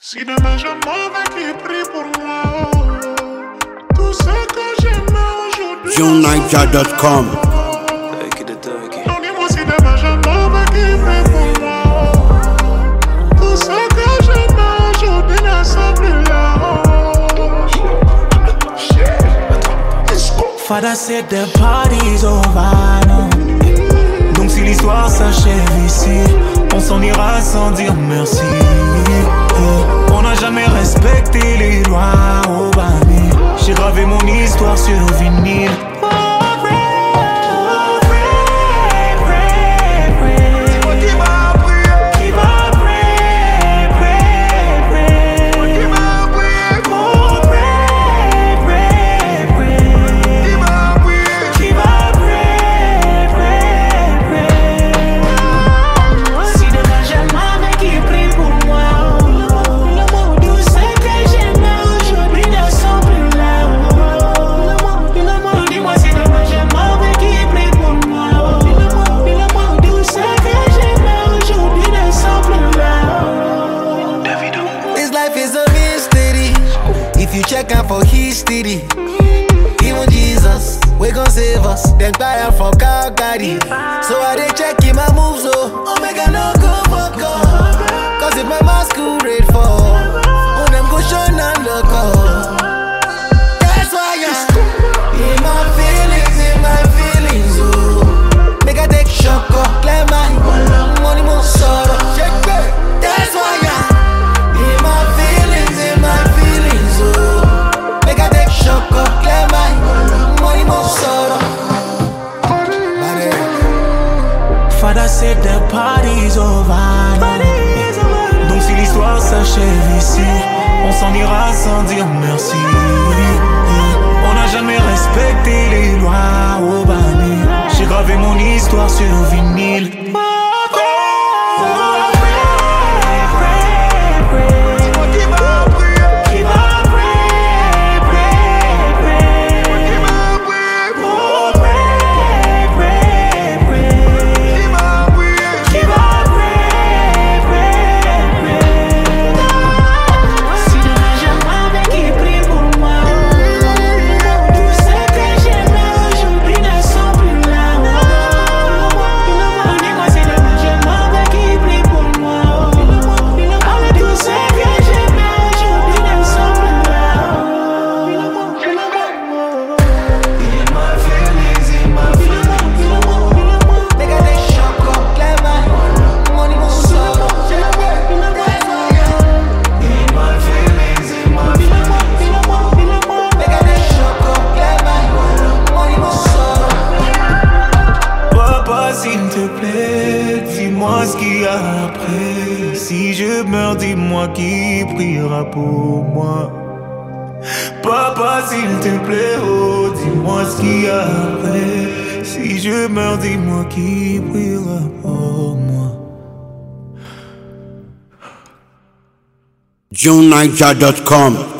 Si demain je m'en vais, qui prie pour moi. Tout ce que j'aimais aujourd'hui. JohnNiger.com. Non, dis-moi si demain je m'en vais, qui prie pour moi. Tout ce que j'aimais aujourd'hui ne sont plus là. Father said the party's over now. Donc si l'histoire s'achève ici, on s'en ira sans dire merci. On n'a jamais respecté les lois au Bami. J'ai gravé mon histoire sur vinyle. Check out for history. Even Jesus, we gon' save us. Then fire for Calgary. So I dey checking my moves, oh make I no go fuck up. Cause if my masquerade fall, oh them go shine and look up. That's why I'm in my feelings, oh. Make I take shock up, clear my money more sorrow. Check that. That's why I'm in my feelings, oh. Clear my money more sorrow. Father said the party's over now. Donc si l'histoire s'achève ici, on s'en ira sans dire merci. On n'a jamais respecté les lois au Bani. J'ai gravé mon histoire sur vinyle. Dis-moi ce qu'il y a après. Si je meurs, dis-moi qui priera pour moi. Papa, s'il te plaît, oh, dis-moi ce qu'il y a après. Si je meurs, dis-moi qui priera pour moi. JohnNiger.com.